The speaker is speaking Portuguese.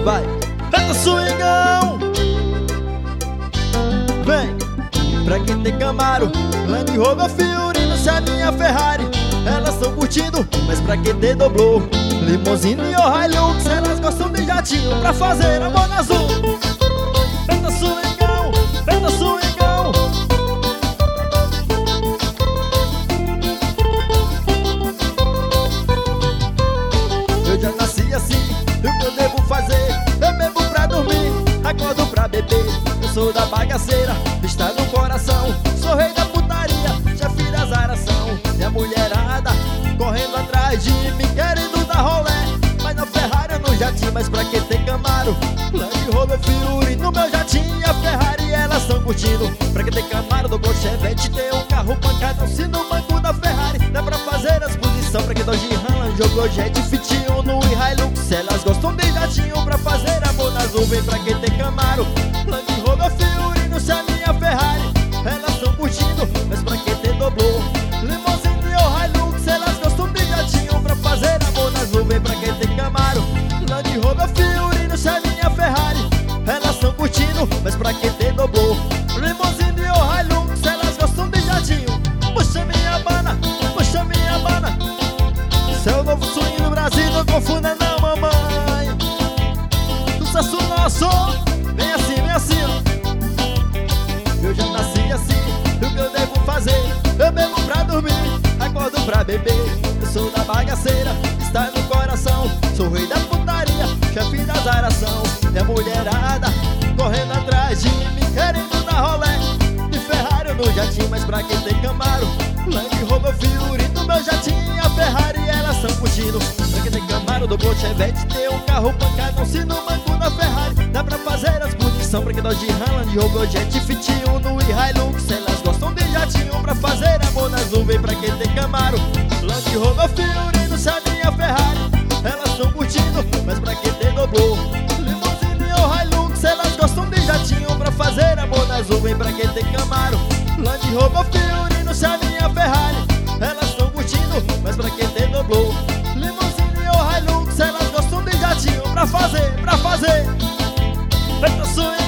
Vai, eita swingão. Vem, pra quem tem Camaro, Land Rover, Fiorino, se a minha Ferrari, elas tão curtindo, mas pra quem tem Doblô, Limousine ou Hilux, elas gostam de jatinho pra fazer amor na azul. Eita swingão, eita swingão. Eu já nasci assim, e o que eu devo fazer? Eu bebo pra dormir, acordo pra beber. Eu sou da bagaceira, está no coração. Sou rei da putaria, chefe da zaração. E a mulherada correndo atrás de mim, querendo dar rolé. Mas na Ferrari eu não jatinho, mas pra quem tem Camaro, Land Rover, Fiorino, no meu jatinho a Ferrari, elas tão curtindo. Pra quem tem Camaro, do Chevette, tem um carro pancadão, se no banco da Ferrari dá pra fazer as posições. Pra quem Dodge Ram, jogou jet, fitinho no Hilux, elas gostam de jatinho pra fazer amor nas nuvens. Pra quem tem Camaro, Land Rover, Fiorino, se a minha Ferrari, elas tão curtindo. Mas pra quem tem Doblô, Limousine ou Hilux, elas gostam de jatinho pra fazer amor nas nuvens. Pra quem tem Camaro, Land Rover, Fiorino, se a minha Ferrari, elas tão curtindo. Mas pra quem tem Doblô, Limousine ou Hilux, elas gostam de jatinho. Puxa minha bana, puxa minha bana. Esse é o novo swing do Brasil, não confunda não, mamãe. Sucesso nosso, vem assim, ó. Eu já nasci assim, e o que eu devo fazer? Eu bebo pra dormir, acordo pra beber. Eu sou da bagaceira, está no coração. Sou rei da putaria, chefe da zaração. E a mulherada correndo atrás de mim, querendo dar rolé. De Ferrari eu no jatinho, mas pra quem tem Camaro, Land Rover, Fiorino, meu jatinho a Ferrari, elas tão curtindo. Pra quem tem Camaro, do Chevette, tem um carro pancadão, se no banco da Ferrari dá pra fazer as posições. Pra quem Dodge Ram, Land Rover, jet, fitinho no Hilux, elas gostam de jatinho pra fazer amor nas nuvens. Pra quem tem Camaro, Land Rover, Fiorino, se a minha Ferrari, elas tão curtindo. Mas pra quem tem Doblô, Limousine ou Hilux, elas gostam de jatinho pra fazer amor nas nuvens. Pra quem tem Camaro, Land Rover, Fiorino, se a minha Ferrari, elas tão curtindo. Mas pra quem tem Doblô, Limousine ou Hilux, elas gostam de jatinho pra fazer. Eita swing.